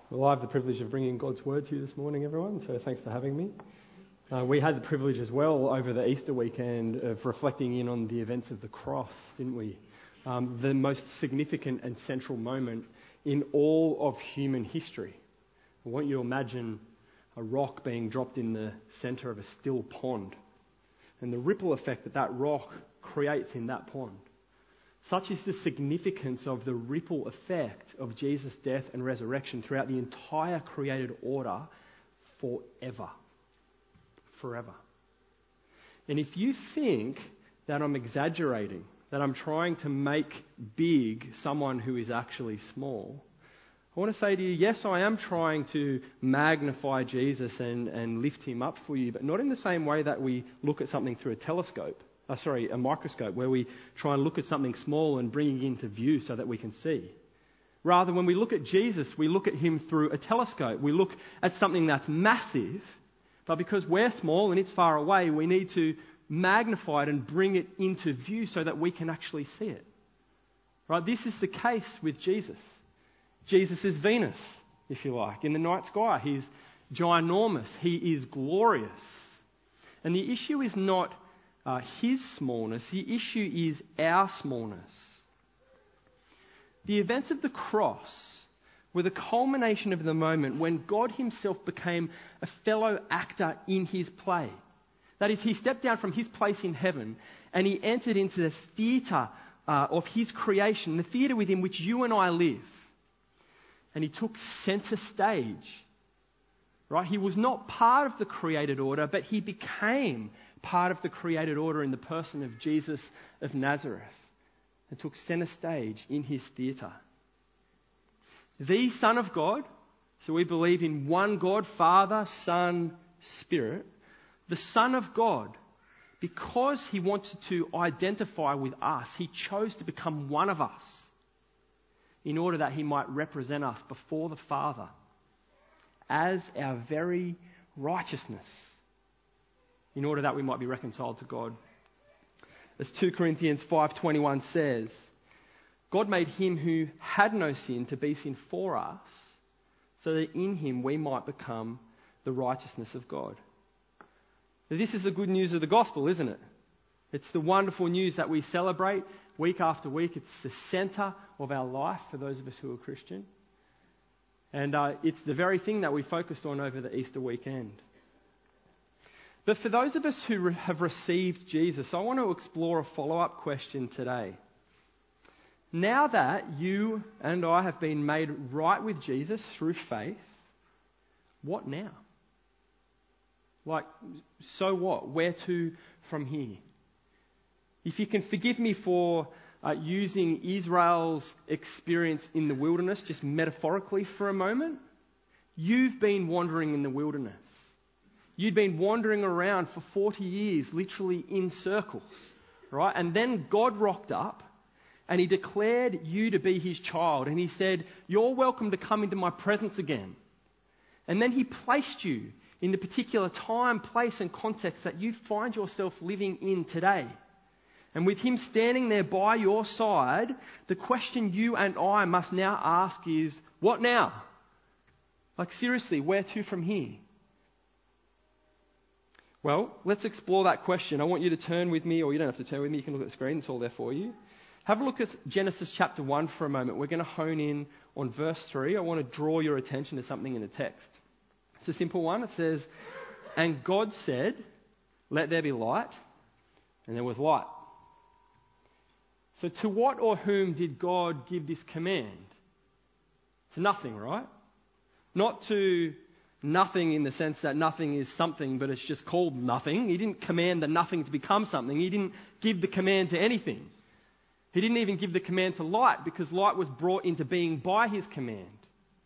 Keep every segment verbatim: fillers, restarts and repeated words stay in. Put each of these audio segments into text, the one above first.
Well, I have the privilege of bringing God's word to you this morning, everyone, so thanks for having me. Uh, we had the privilege as well over the Easter weekend of reflecting in on the events of the cross, didn't we? Um, the most significant and central moment in all of human history. I want you to imagine a rock being dropped in the centre of a still pond and the ripple effect that that rock creates in that pond. Such is the significance of the ripple effect of Jesus' death and resurrection throughout the entire created order forever. Forever. And if you think that I'm exaggerating, that I'm trying to make big someone who is actually small, I want to say to you, yes, I am trying to magnify Jesus and, and lift him up for you, but not in the same way that we look at something through a telescope. Uh, sorry, a microscope, where we try and look at something small and bring it into view so that we can see. Rather, when we look at Jesus, we look at him through a telescope. We look at something that's massive, but because we're small and it's far away, we need to magnify it and bring it into view so that we can actually see it. Right? This is the case with Jesus. Jesus is Venus, if you like, in the night sky. He's ginormous. He is glorious. And the issue is not Uh, his smallness, the issue is our smallness. The events of the cross were the culmination of the moment when God himself became a fellow actor in his play. That is, he stepped down from his place in heaven and he entered into the theatre uh, of his creation, the theatre within which you and I live. And he took centre stage. Right? He was not part of the created order, but he became part of the created order in the person of Jesus of Nazareth and took centre stage in his theatre. The Son of God, so we believe in one God, Father, Son, Spirit. The Son of God, because he wanted to identify with us, he chose to become one of us in order that he might represent us before the Father as our very righteousness, in order that we might be reconciled to God. As two Corinthians five twenty-one says, God made him who had no sin to be sin for us, so that in him we might become the righteousness of God. Now, this is the good news of the gospel, isn't it? It's the wonderful news that we celebrate week after week. It's the centre of our life for those of us who are Christian. And uh, it's the very thing that we focused on over the Easter weekend. But for those of us who re- have received Jesus, I want to explore a follow-up question today. Now that you and I have been made right with Jesus through faith, what now? Like, so what? Where to from here? If you can forgive me for uh, using Israel's experience in the wilderness, just metaphorically for a moment, you've been wandering in the wilderness. You'd been wandering around for forty years, literally in circles, right? And then God rocked up and he declared you to be his child. And he said, you're welcome to come into my presence again. And then he placed you in the particular time, place and context that you find yourself living in today. And with him standing there by your side, the question you and I must now ask is, what now? Like seriously, where to from here? Well, let's explore that question. I want you to turn with me, or you don't have to turn with me, you can look at the screen, it's all there for you. Have a look at Genesis chapter one for a moment. We're going to hone in on verse three. I want to draw your attention to something in the text. It's a simple one. It says, and God said, let there be light, and there was light. So to what or whom did God give this command? To nothing, right? Not to nothing in the sense that nothing is something, but it's just called nothing. He didn't command the nothing to become something. He didn't give the command to anything. He didn't even give the command to light, because light was brought into being by his command.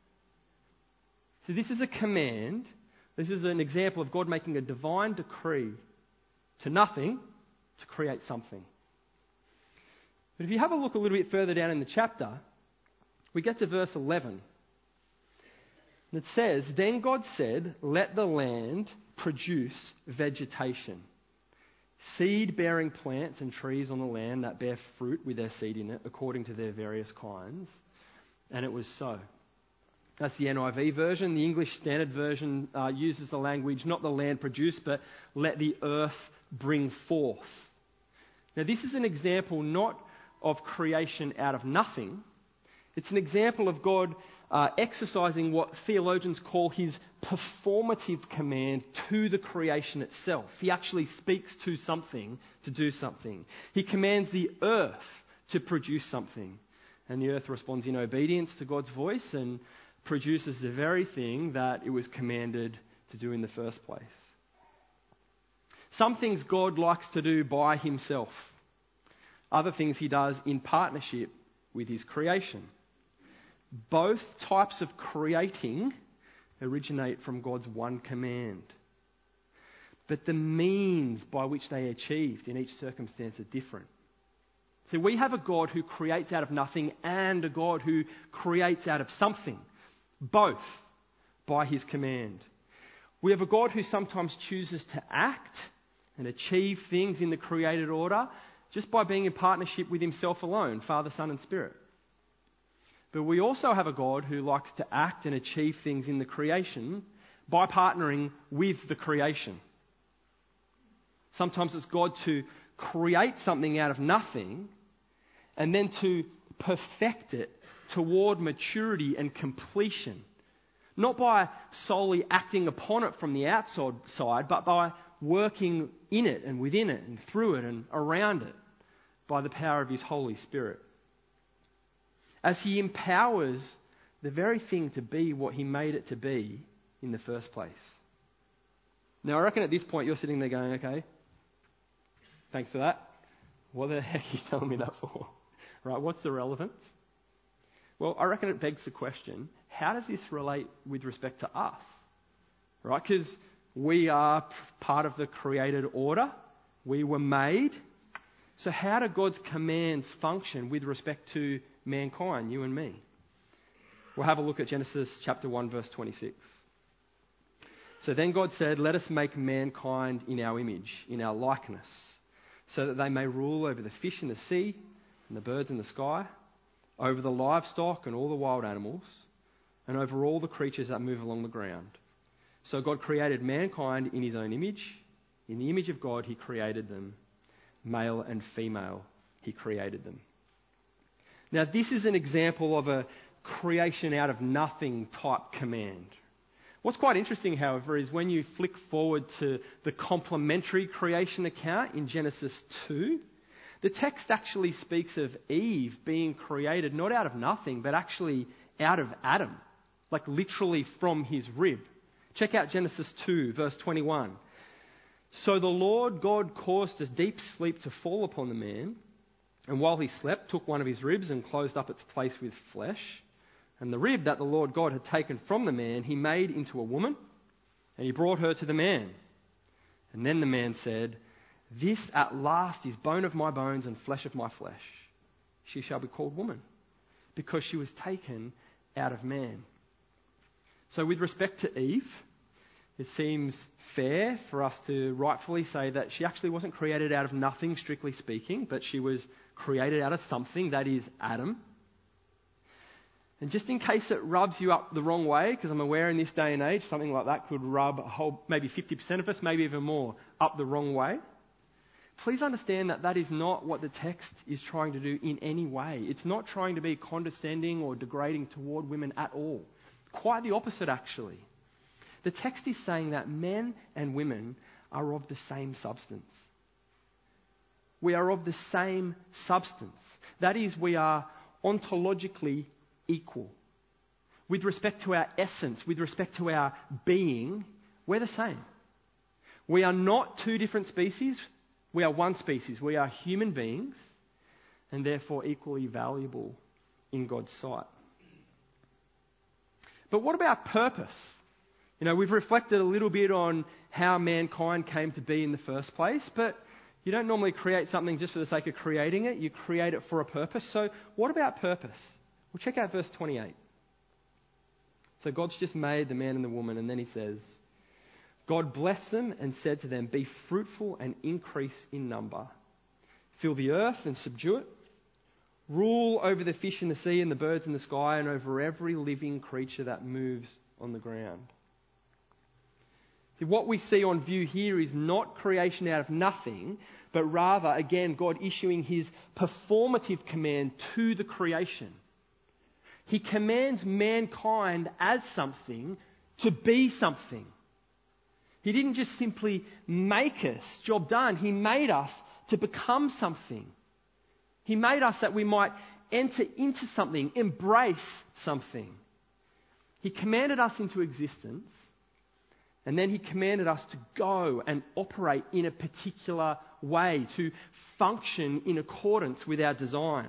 So this is a command. This is an example of God making a divine decree to nothing to create something. But if you have a look a little bit further down in the chapter, we get to verse eleven. And it says, then God said, let the land produce vegetation, seed-bearing plants and trees on the land that bear fruit with their seed in it, according to their various kinds. And it was so. That's the N I V version. The English Standard Version uh, uses the language, not the land produce, but let the earth bring forth. Now, this is an example not of creation out of nothing. It's an example of God uh, exercising what theologians call his performative command to the creation itself. He actually speaks to something to do something. He commands the earth to produce something. And the earth responds in obedience to God's voice and produces the very thing that it was commanded to do in the first place. Some things God likes to do by himself. Other things he does in partnership with his creation. Both types of creating originate from God's one command. But the means by which they are achieved in each circumstance are different. So we have a God who creates out of nothing and a God who creates out of something. Both by his command. We have a God who sometimes chooses to act and achieve things in the created order just by being in partnership with himself alone, Father, Son and Spirit. But we also have a God who likes to act and achieve things in the creation by partnering with the creation. Sometimes it's God to create something out of nothing and then to perfect it toward maturity and completion. Not by solely acting upon it from the outside, but by working in it and within it and through it and around it by the power of his Holy Spirit. As he empowers the very thing to be what he made it to be in the first place. Now, I reckon at this point you're sitting there going, okay, thanks for that. What the heck are you telling me that for? Right, what's the relevance? Well, I reckon it begs the question, how does this relate with respect to us? Right, because we are part of the created order. We were made. So how do God's commands function with respect to mankind, you and me? We'll have a look at Genesis chapter one, verse twenty-six. So then God said, let us make mankind in our image, in our likeness, so that they may rule over the fish in the sea and the birds in the sky, over the livestock and all the wild animals, and over all the creatures that move along the ground. So God created mankind in his own image. In the image of God, he created them. Male and female, he created them. Now, this is an example of a creation out of nothing type command. What's quite interesting, however, is when you flick forward to the complementary creation account in Genesis two, the text actually speaks of Eve being created not out of nothing, but actually out of Adam, like literally from his rib. Check out Genesis two, verse twenty-one. So the Lord God caused a deep sleep to fall upon the man, and while he slept, took one of his ribs and closed up its place with flesh. And the rib that the Lord God had taken from the man, he made into a woman, and he brought her to the man. And then the man said, this at last is bone of my bones and flesh of my flesh. She shall be called woman, because she was taken out of man. So with respect to Eve, it seems fair for us to rightfully say that she actually wasn't created out of nothing, strictly speaking, but she was created out of something, that is Adam. And just in case it rubs you up the wrong way, because I'm aware in this day and age something like that could rub a whole, maybe fifty percent of us, maybe even more, up the wrong way. Please understand that that is not what the text is trying to do in any way. It's not trying to be condescending or degrading toward women at all. Quite the opposite, actually. The text is saying that men and women are of the same substance. We are of the same substance. That is, we are ontologically equal. With respect to our essence, with respect to our being, we're the same. We are not two different species. We are one species. We are human beings and therefore equally valuable in God's sight. But what about purpose? You know, we've reflected a little bit on how mankind came to be in the first place, but you don't normally create something just for the sake of creating it. You create it for a purpose. So what about purpose? Well, check out verse twenty-eight. So God's just made the man and the woman, and then he says, God blessed them and said to them, be fruitful and increase in number. Fill the earth and subdue it. rule over the fish in the sea and the birds in the sky and over every living creature that moves on the ground. See, what we see on view here is not creation out of nothing, but rather, again, God issuing his performative command to the creation. He commands mankind as something to be something. He didn't just simply make us, job done. He made us to become something. He made us that we might enter into something, embrace something. He commanded us into existence, and then he commanded us to go and operate in a particular way, to function in accordance with our design.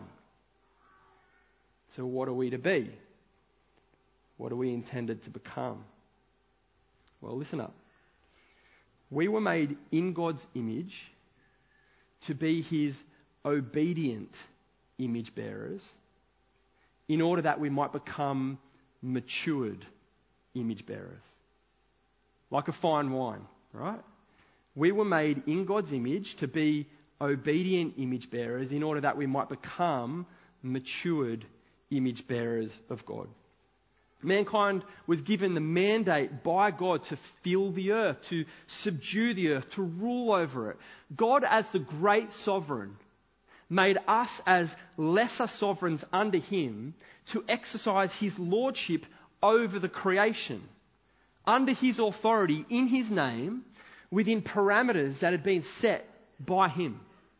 So what are we to be? What are we intended to become? Well, listen up. We were made in God's image to be his obedient image bearers in order that we might become matured image bearers. Like a fine wine, right? We were made in God's image to be obedient image bearers in order that we might become matured image bearers of God. Mankind was given the mandate by God to fill the earth, to subdue the earth, to rule over it. God, as the great sovereign, made us as lesser sovereigns under him to exercise his lordship over the creation, under his authority, in his name, within parameters that had been set by him.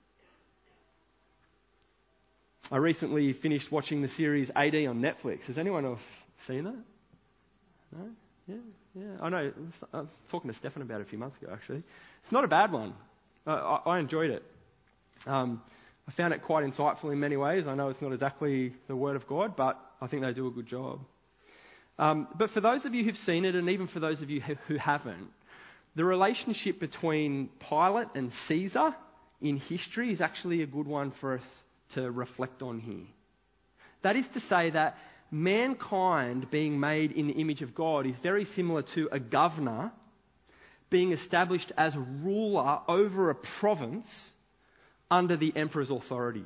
I recently finished watching the series A D on Netflix. Has anyone else seen that? No? Yeah, yeah. I know. I was talking to Stefan about it a few months ago, actually. It's not a bad one. I, I, I enjoyed it. Um, I found it quite insightful in many ways. I know it's not exactly the Word of God, but I think they do a good job. Um, but for those of you who've seen it, and even for those of you who, who haven't, the relationship between Pilate and Caesar in history is actually a good one for us to reflect on here. That is to say that mankind being made in the image of God is very similar to a governor being established as ruler over a province under the emperor's authority.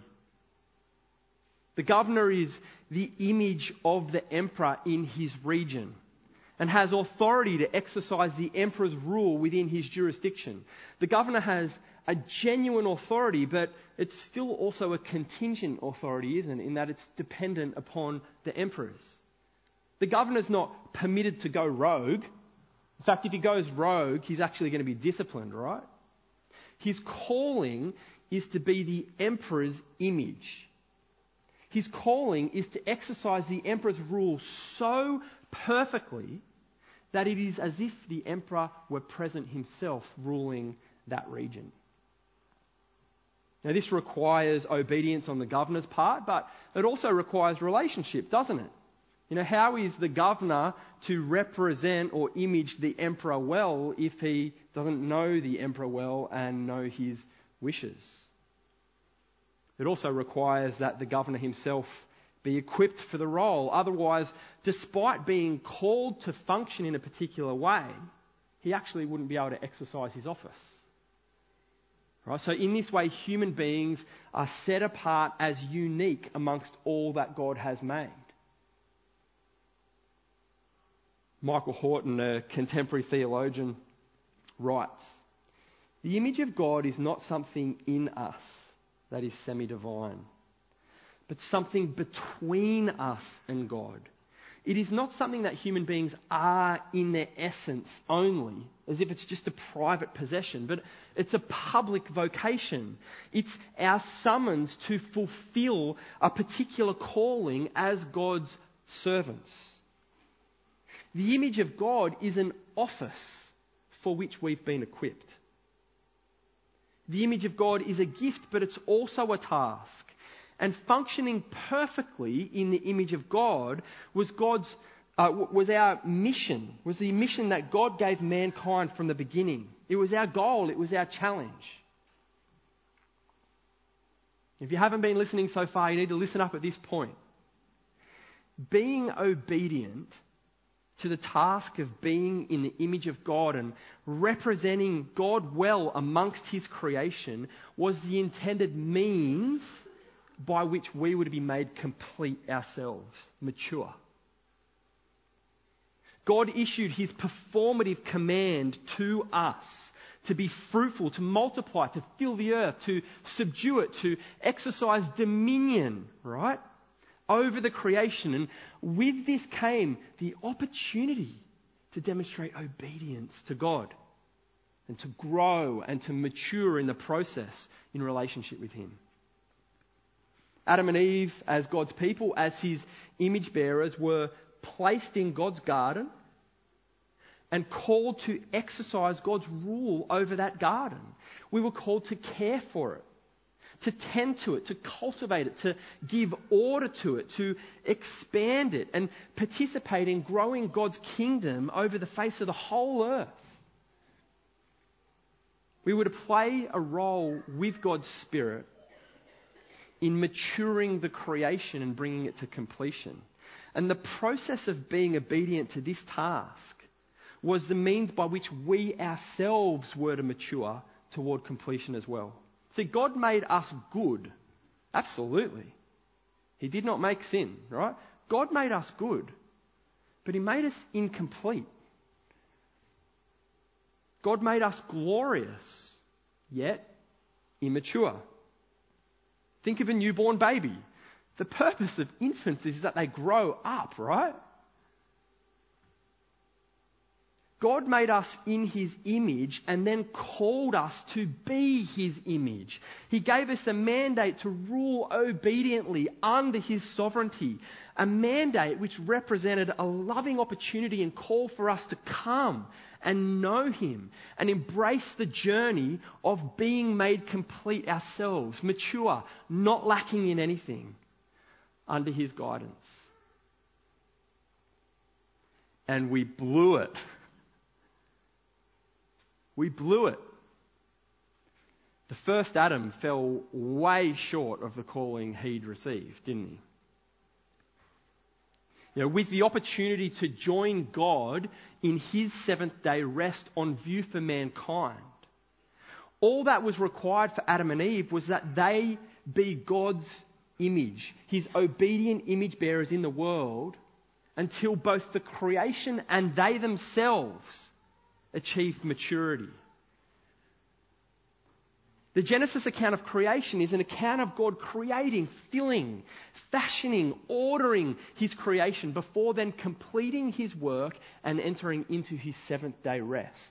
The governor is the image of the emperor in his region and has authority to exercise the emperor's rule within his jurisdiction. The governor has a genuine authority, but it's still also a contingent authority, isn't it? In that it's dependent upon the emperors. The governor's not permitted to go rogue. In fact, if he goes rogue, he's actually going to be disciplined, right? His calling is to be the emperor's image. His calling is to exercise the emperor's rule so perfectly that it is as if the emperor were present himself ruling that region. Now, this requires obedience on the governor's part, but it also requires relationship, doesn't it? You know, how is the governor to represent or image the emperor well if he doesn't know the emperor well and know his wishes? It also requires that the governor himself be equipped for the role. Otherwise, despite being called to function in a particular way, he actually wouldn't be able to exercise his office. Right? So in this way, human beings are set apart as unique amongst all that God has made. Michael Horton, a contemporary theologian, writes, "The image of God is not something in us that is semi-divine, but something between us and God. It is not something that human beings are in their essence only, as if it's just a private possession, but it's a public vocation. It's our summons to fulfill a particular calling as God's servants. The image of God is an office for which we've been equipped. The image of God is a gift, but it's also a task. And functioning perfectly in the image of God was God's uh, was our mission, was the mission that God gave mankind from the beginning. It was our goal, it was our challenge. If you haven't been listening so far, you need to listen up at this point. Being obedient to the task of being in the image of God and representing God well amongst his creation was the intended means by which we were to be made complete ourselves, mature. God issued his performative command to us to be fruitful, to multiply, to fill the earth, to subdue it, to exercise dominion, right, over the creation. And with this came the opportunity to demonstrate obedience to God and to grow and to mature in the process in relationship with him. Adam and Eve, as God's people, as his image bearers, were placed in God's garden and called to exercise God's rule over that garden. We were called to care for it, to tend to it, to cultivate it, to give order to it, to expand it and participate in growing God's kingdom over the face of the whole earth. We were to play a role with God's Spirit in maturing the creation and bringing it to completion. And the process of being obedient to this task was the means by which we ourselves were to mature toward completion as well. See, God made us good. Absolutely. He did not make sin, right? God made us good, but he made us incomplete. God made us glorious, yet immature. Think of a newborn baby. The purpose of infants is that they grow up, right? God made us in his image and then called us to be his image. He gave us a mandate to rule obediently under his sovereignty. A mandate which represented a loving opportunity and call for us to come and know him and embrace the journey of being made complete ourselves, mature, not lacking in anything, under his guidance. And we blew it. We blew it. The first Adam fell way short of the calling he'd received, didn't he? You know, with the opportunity to join God in his seventh day rest on view for mankind, all that was required for Adam and Eve was that they be God's image, his obedient image bearers in the world, until both the creation and they themselves achieved maturity. The Genesis account of creation is an account of God creating, filling, fashioning, ordering his creation before then completing his work and entering into his seventh day rest.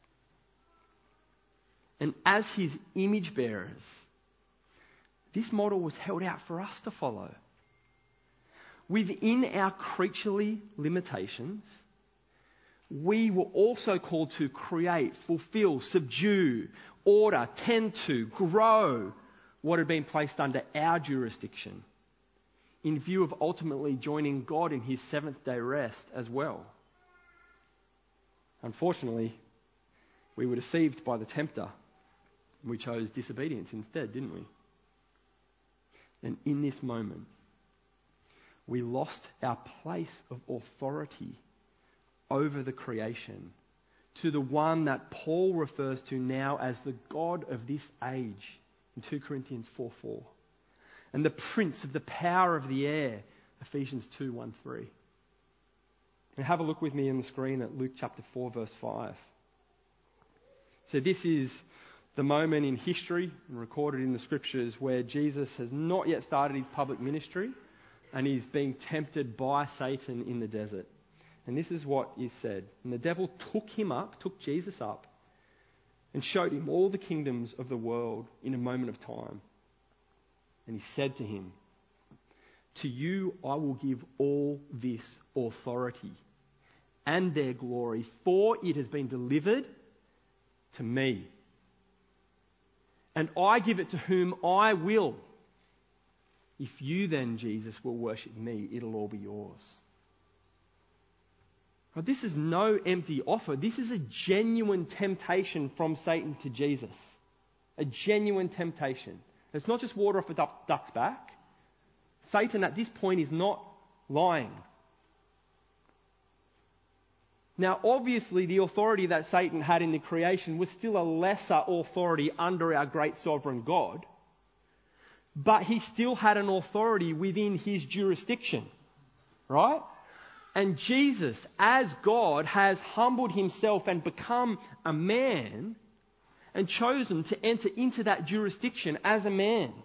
And as his image bearers, this model was held out for us to follow. Within our creaturely limitations, we were also called to create, fulfill, subdue, order, tend to, grow what had been placed under our jurisdiction in view of ultimately joining God in his seventh day rest as well. Unfortunately, we were deceived by the tempter. We chose disobedience instead, didn't we? And in this moment, we lost our place of authority over the creation to the one that Paul refers to now as the God of this age in two Corinthians four four, and the prince of the power of the air, Ephesians two one three. And have a look with me on the screen at Luke chapter four verse five. So this is the moment in history and recorded in the scriptures where Jesus has not yet started his public ministry and he's being tempted by Satan in the desert. And this is what is said. And the devil took him up, took Jesus up, and showed him all the kingdoms of the world in a moment of time. And he said to him, "To you I will give all this authority and their glory, for it has been delivered to me. And I give it to whom I will. If you then, Jesus, will worship me, it'll all be yours." Now, this is no empty offer. This is a genuine temptation from Satan to Jesus. A genuine temptation. It's not just water off a duck, duck's back. Satan at this point is not lying. Now, obviously, the authority that Satan had in the creation was still a lesser authority under our great sovereign God. but he still had an authority within his jurisdiction, right? And Jesus, as God, has humbled himself and become a man and chosen to enter into that jurisdiction as a man.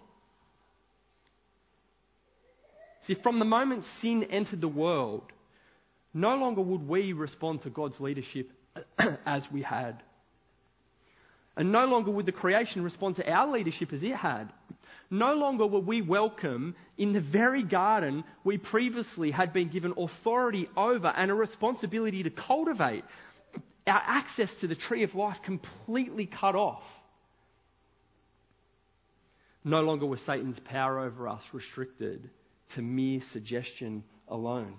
See, from the moment sin entered the world, no longer would we respond to God's leadership as we had. And no longer would the creation respond to our leadership as it had. No longer were we welcome in the very garden we previously had been given authority over and a responsibility to cultivate. Our access to the tree of life completely cut off. No longer was Satan's power over us restricted to mere suggestion alone.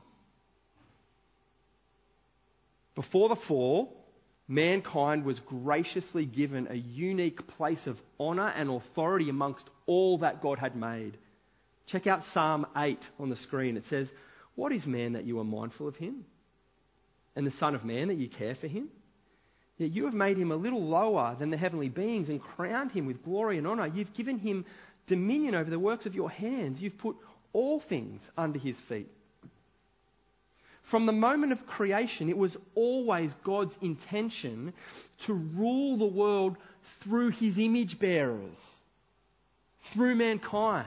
Before the fall, mankind was graciously given a unique place of honour and authority amongst all that God had made. Check out Psalm eight on the screen. It says, "What is man that you are mindful of him? And the Son of Man that you care for him? Yet you have made him a little lower than the heavenly beings and crowned him with glory and honour. You've given him dominion over the works of your hands. You've put all things under his feet." From the moment of creation, it was always God's intention to rule the world through his image bearers, through mankind,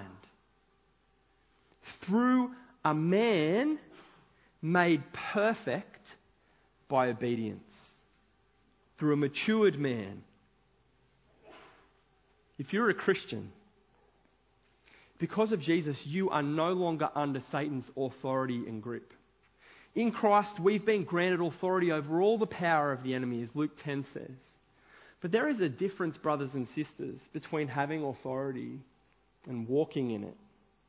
through a man made perfect by obedience, through a matured man. If you're a Christian, because of Jesus, you are no longer under Satan's authority and grip. In Christ, we've been granted authority over all the power of the enemy, as Luke ten says. But there is a difference, brothers and sisters, between having authority and walking in it.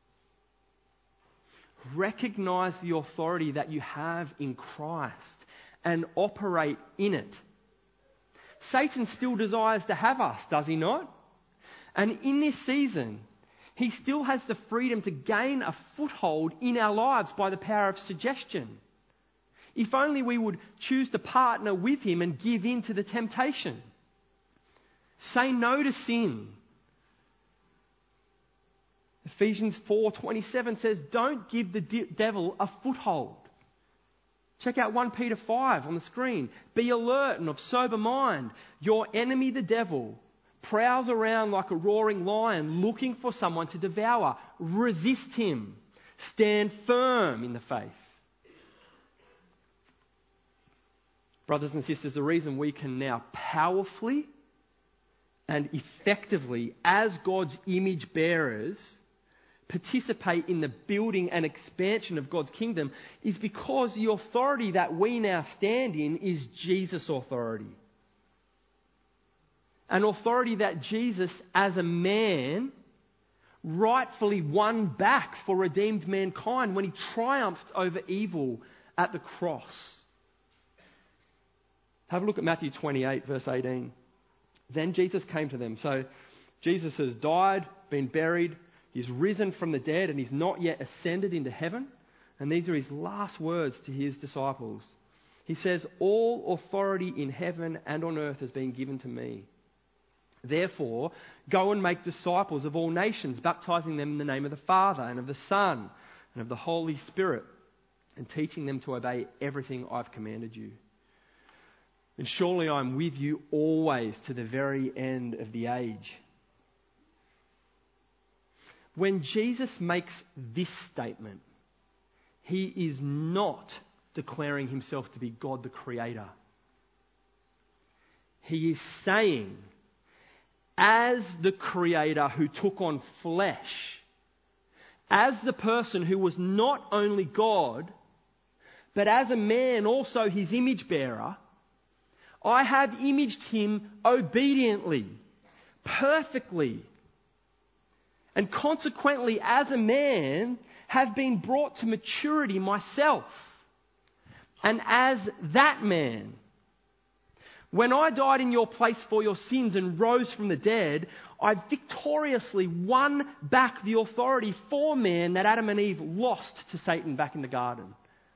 Recognize the authority that you have in Christ and operate in it. Satan still desires to have us, does he not? And in this season, he still has the freedom to gain a foothold in our lives by the power of suggestion. If only we would choose to partner with him and give in to the temptation. Say no to sin. Ephesians four twenty-seven says, don't give the de- devil a foothold. Check out First Peter five on the screen. Be alert and of sober mind. Your enemy, the devil, prowls around like a roaring lion looking for someone to devour. Resist him. Stand firm in the faith. Brothers and sisters, the reason we can now powerfully and effectively, as God's image bearers, participate in the building and expansion of God's kingdom is because the authority that we now stand in is Jesus' authority. An authority that Jesus, as a man, rightfully won back for redeemed mankind when he triumphed over evil at the cross. Have a look at Matthew twenty-eight, verse eighteen. Then Jesus came to them. So Jesus has died, been buried, he's risen from the dead, and he's not yet ascended into heaven. And these are his last words to his disciples. He says, "All authority in heaven and on earth has been given to me. Therefore, go and make disciples of all nations, baptizing them in the name of the Father and of the Son and of the Holy Spirit, and teaching them to obey everything I've commanded you. And surely I'm with you always to the very end of the age." When Jesus makes this statement, he is not declaring himself to be God the Creator. He is saying, as the Creator who took on flesh, as the person who was not only God, but as a man also his image bearer, I have imaged him obediently, perfectly, and consequently, as a man, have been brought to maturity myself. And as that man, when I died in your place for your sins and rose from the dead, I victoriously won back the authority for man that Adam and Eve lost to Satan back in the garden.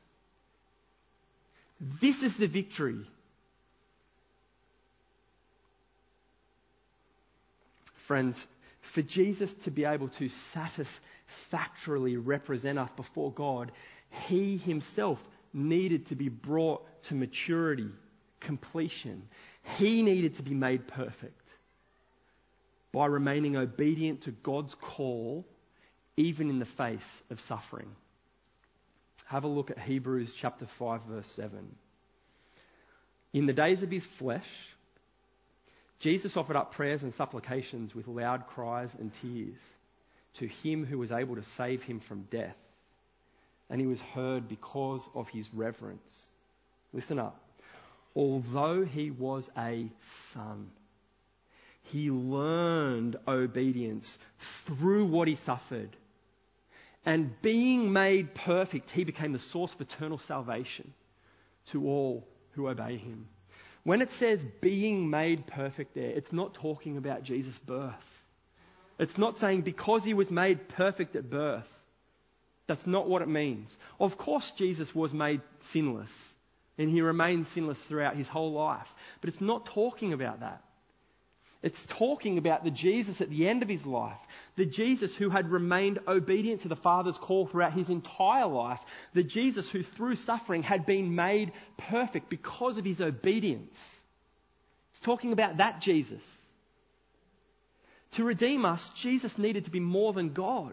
This is the victory. Friends, For Jesus to be able to satisfactorily represent us before God, he himself needed to be brought to maturity, completion. He needed to be made perfect by remaining obedient to God's call, even in the face of suffering. Have a look at Hebrews chapter five, verse seven. In the days of his flesh, Jesus offered up prayers and supplications with loud cries and tears to him who was able to save him from death. And he was heard because of his reverence. Listen up. Although he was a son, he learned obedience through what he suffered. And being made perfect, he became the source of eternal salvation to all who obey him. When it says being made perfect there, it's not talking about Jesus' birth. It's not saying because he was made perfect at birth. That's not what it means. Of course, Jesus was made sinless, and he remained sinless throughout his whole life. But it's not talking about that. It's talking about the Jesus at the end of his life, the Jesus who had remained obedient to the Father's call throughout his entire life, the Jesus who through suffering had been made perfect because of his obedience. It's talking about that Jesus. To redeem us, Jesus needed to be more than God.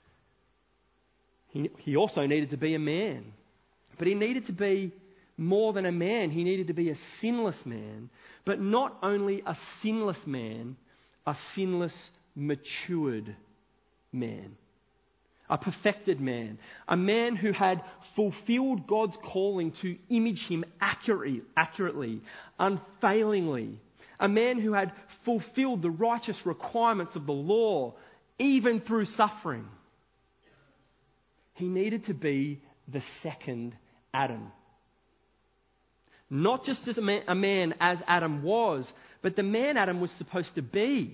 He, he also needed to be a man. But he needed to be more than a man. He needed to be a sinless man. But not only a sinless man, a sinless, matured man. A perfected man. A man who had fulfilled God's calling to image him accurately, accurately, unfailingly. A man who had fulfilled the righteous requirements of the law, even through suffering. He needed to be the second Adam. Not just as a man, a man as Adam was, but the man Adam was supposed to be.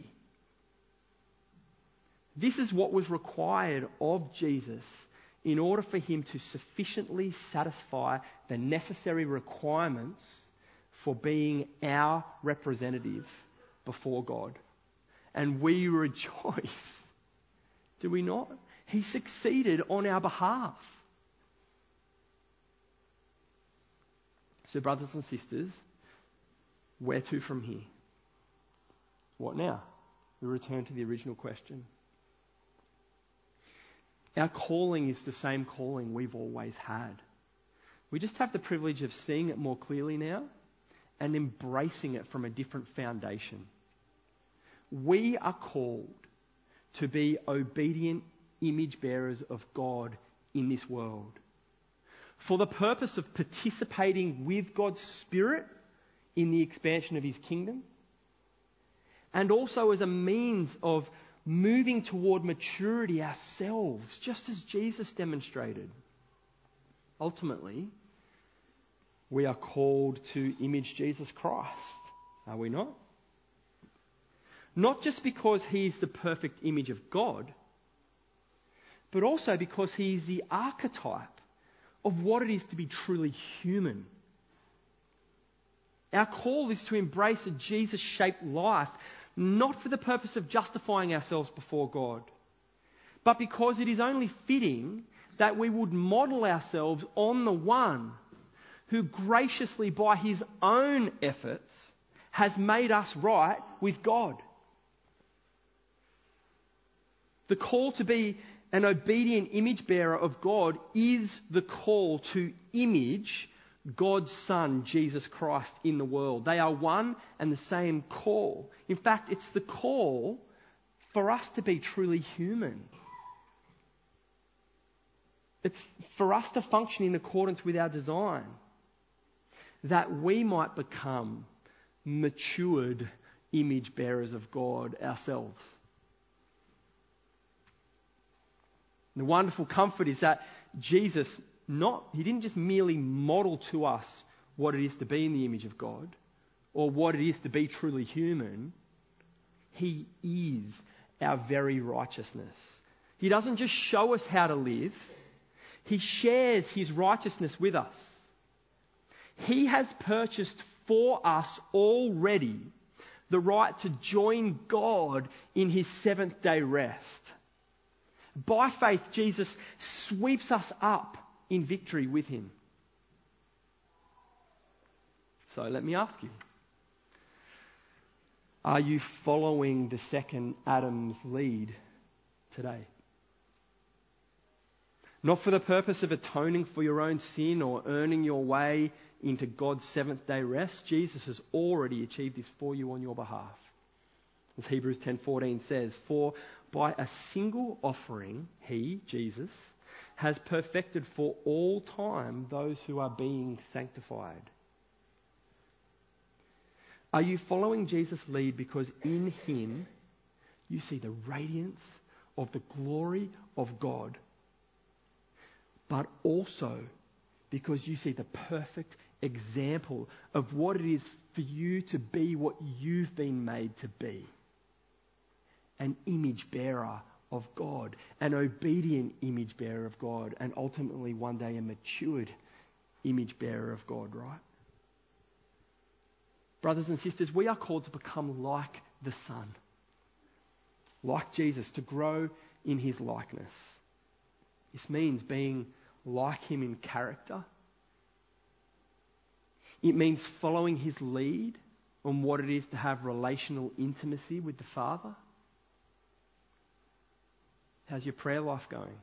This is what was required of Jesus in order for him to sufficiently satisfy the necessary requirements for being our representative before God. And we rejoice, do we not? He succeeded on our behalf. So brothers and sisters, where to from here? What now? We return to the original question. Our calling is the same calling we've always had. We just have the privilege of seeing it more clearly now and embracing it from a different foundation. We are called to be obedient image bearers of God in this world, for the purpose of participating with God's Spirit in the expansion of his kingdom, and also as a means of moving toward maturity ourselves, just as Jesus demonstrated. Ultimately, we are called to image Jesus Christ, are we not? Not just because he's the perfect image of God, but also because he's the archetype of what it is to be truly human. Our call is to embrace a Jesus-shaped life, not for the purpose of justifying ourselves before God, but because it is only fitting that we would model ourselves on the one who graciously, by his own efforts, has made us right with God. The call to be an obedient image bearer of God is the call to image God's Son, Jesus Christ, in the world. They are one and the same call. In fact, it's the call for us to be truly human. It's for us to function in accordance with our design, that we might become matured image bearers of God ourselves. The wonderful comfort is that Jesus, not, he didn't just merely model to us what it is to be in the image of God or what it is to be truly human. He is our very righteousness. He doesn't just show us how to live. He shares his righteousness with us. He has purchased for us already the right to join God in his seventh day rest. By faith, Jesus sweeps us up in victory with him. So let me ask you, are you following the second Adam's lead today? Not for the purpose of atoning for your own sin or earning your way into God's seventh day rest. Jesus has already achieved this for you on your behalf. As Hebrews ten fourteen says, for by a single offering, he, Jesus, has perfected for all time those who are being sanctified. Are you following Jesus' lead because in him you see the radiance of the glory of God, but also because you see the perfect example of what it is for you to be what you've been made to be? An image bearer of God, an obedient image bearer of God, and ultimately one day a matured image bearer of God, right? Brothers and sisters, we are called to become like the Son, like Jesus, to grow in his likeness. This means being like him in character. It means following his lead on what it is to have relational intimacy with the Father. How's your prayer life going?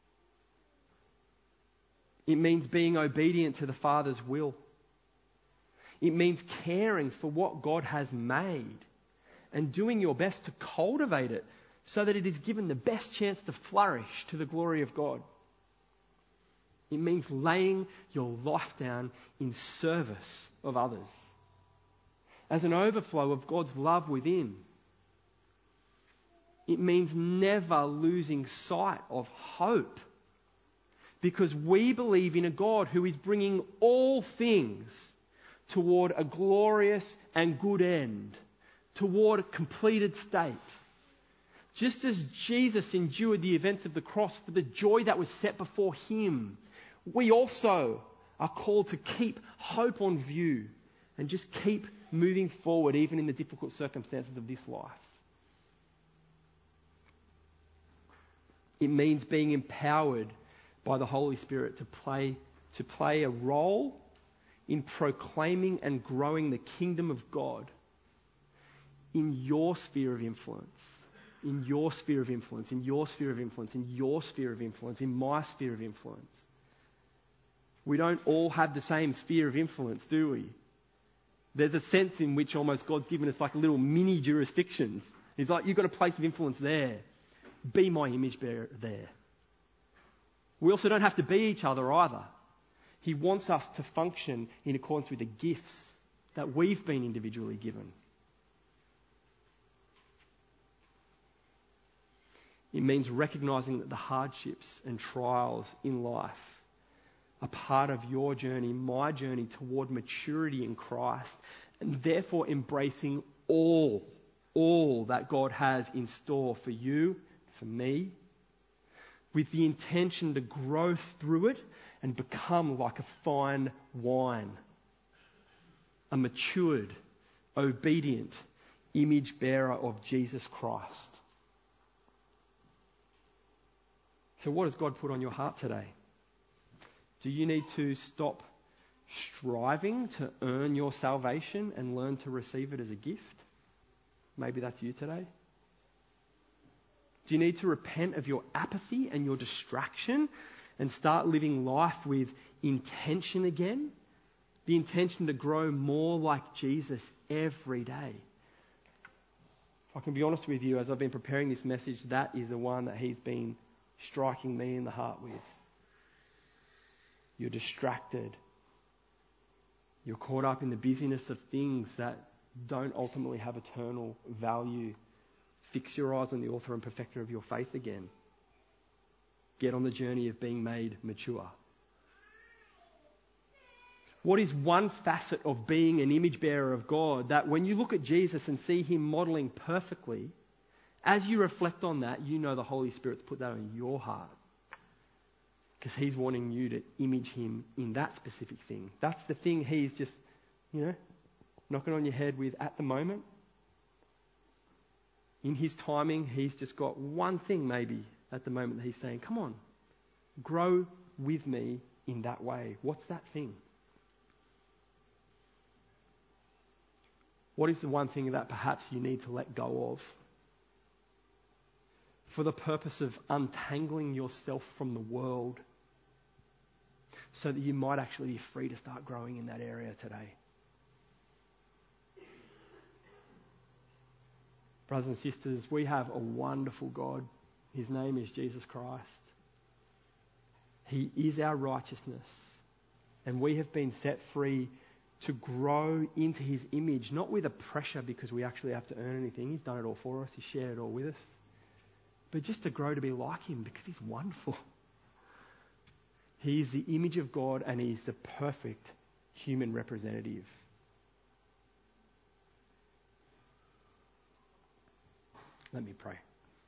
It means being obedient to the Father's will. It means caring for what God has made and doing your best to cultivate it so that it is given the best chance to flourish to the glory of God. It means laying your life down in service of others as an overflow of God's love within. It means never losing sight of hope, because we believe in a God who is bringing all things toward a glorious and good end, toward a completed state. Just as Jesus endured the events of the cross for the joy that was set before him, we also are called to keep hope on view and just keep moving forward even in the difficult circumstances of this life. It means being empowered by the Holy Spirit to play, to play a role in proclaiming and growing the kingdom of God in your sphere of influence, in your sphere of influence, in your sphere of influence, in your sphere of influence, in my sphere of influence. We don't all have the same sphere of influence, do we? There's a sense in which almost God's given us like little mini jurisdictions. He's like, you've got a place of influence there. Be my image bearer there. We also don't have to be each other either. He wants us to function in accordance with the gifts that we've been individually given. It means recognizing that the hardships and trials in life are part of your journey, my journey toward maturity in Christ, and therefore embracing all, all that God has in store for you, for me, with the intention to grow through it and become like a fine wine, a matured, obedient image bearer of Jesus Christ. So what has God put on your heart today? Do you need to stop striving to earn your salvation and learn to receive it as a gift? Maybe that's you today. Do you need to repent of your apathy and your distraction and start living life with intention again? The intention to grow more like Jesus every day. If I can be honest with you, as I've been preparing this message, that is the one that he's been striking me in the heart with. You're distracted. You're caught up in the busyness of things that don't ultimately have eternal value. Fix your eyes on the author and perfecter of your faith again. Get on the journey of being made mature. What is one facet of being an image bearer of God that when you look at Jesus and see him modelling perfectly, as you reflect on that, you know the Holy Spirit's put that on your heart. Because he's wanting you to image him in that specific thing. That's the thing he's just, you know, knocking on your head with at the moment. in his timing, he's just got one thing maybe at the moment that he's saying, come on, grow with me in that way. What's that thing? What is the one thing that perhaps you need to let go of for the purpose of untangling yourself from the world so that you might actually be free to start growing in that area today? Brothers and sisters, we have a wonderful God. His name is Jesus Christ. He is our righteousness. And we have been set free to grow into his image, not with a pressure because we actually have to earn anything. He's done it all for us. He's shared it all with us. But just to grow to be like him because he's wonderful. He is the image of God and he's the perfect human representative. Let me pray.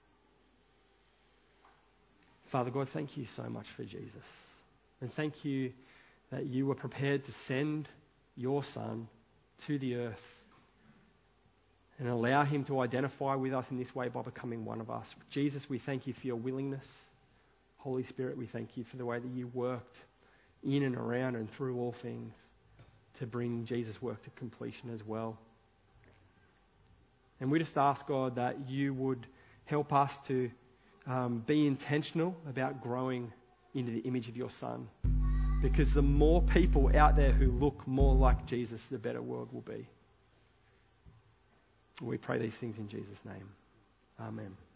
Father God, thank you so much for Jesus. And thank you that you were prepared to send your Son to the earth and allow him to identify with us in this way by becoming one of us. Jesus, we thank you for your willingness. Holy Spirit, we thank you for the way that you worked in and around and through all things to bring Jesus' work to completion as well. And we just ask, God, that you would help us to um, be intentional about growing into the image of your Son. Because the more people out there who look more like Jesus, the better world will be. We pray these things in Jesus' name. Amen.